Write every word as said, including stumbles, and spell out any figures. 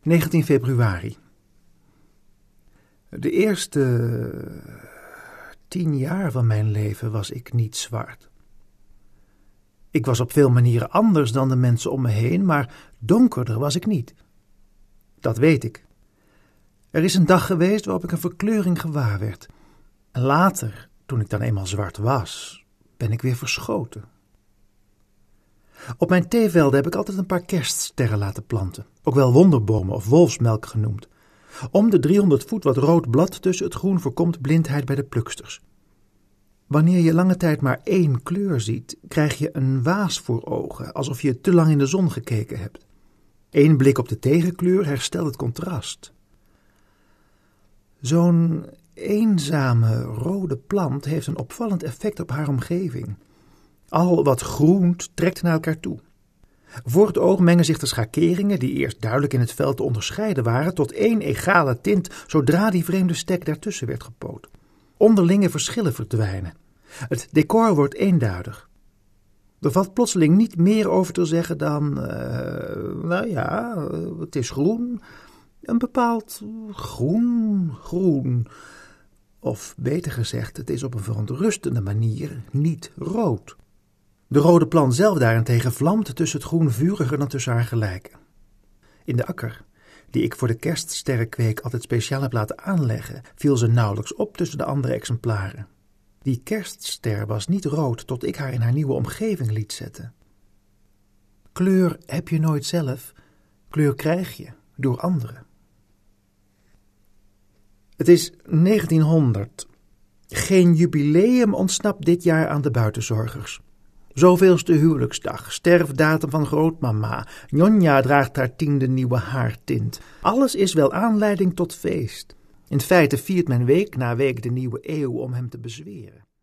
negentien februari. De eerste tien jaar van mijn leven was ik niet zwart. Ik was op veel manieren anders dan de mensen om me heen, maar donkerder was ik niet. Dat weet ik. Er is een dag geweest waarop ik een verkleuring gewaar werd. En later, toen ik dan eenmaal zwart was, ben ik weer verschoten. Op mijn theevelden heb ik altijd een paar kerststerren laten planten, ook wel wonderbomen of wolfsmelk genoemd. Om de driehonderd voet wat rood blad tussen het groen voorkomt blindheid bij de pluksters. Wanneer je lange tijd maar één kleur ziet, krijg je een waas voor ogen, alsof je te lang in de zon gekeken hebt. Eén blik op de tegenkleur herstelt het contrast. Zo'n eenzame rode plant heeft een opvallend effect op haar omgeving. Al wat groent trekt naar elkaar toe. Voor het oog mengen zich de schakeringen, die eerst duidelijk in het veld te onderscheiden waren, tot één egale tint, zodra die vreemde stek daartussen werd gepoot. Onderlinge verschillen verdwijnen. Het decor wordt eenduidig. Er valt plotseling niet meer over te zeggen dan, uh, nou ja, het is groen, een bepaald groen, groen. Of beter gezegd, het is op een verontrustende manier niet rood. De rode plant zelf daarentegen vlamt tussen het groen vuriger dan tussen haar gelijken. In de akker, die ik voor de kerststerrenkweek altijd speciaal heb laten aanleggen, viel ze nauwelijks op tussen de andere exemplaren. Die kerstster was niet rood tot ik haar in haar nieuwe omgeving liet zetten. Kleur heb je nooit zelf, kleur krijg je door anderen. Het is negentienhonderd. Geen jubileum ontsnapt dit jaar aan de buitenzorgers. Zoveelste huwelijksdag, sterfdatum van grootmama, Njonja draagt haar tiende nieuwe haartint. Alles is wel aanleiding tot feest. In feite viert men week na week de nieuwe eeuw om hem te bezweren.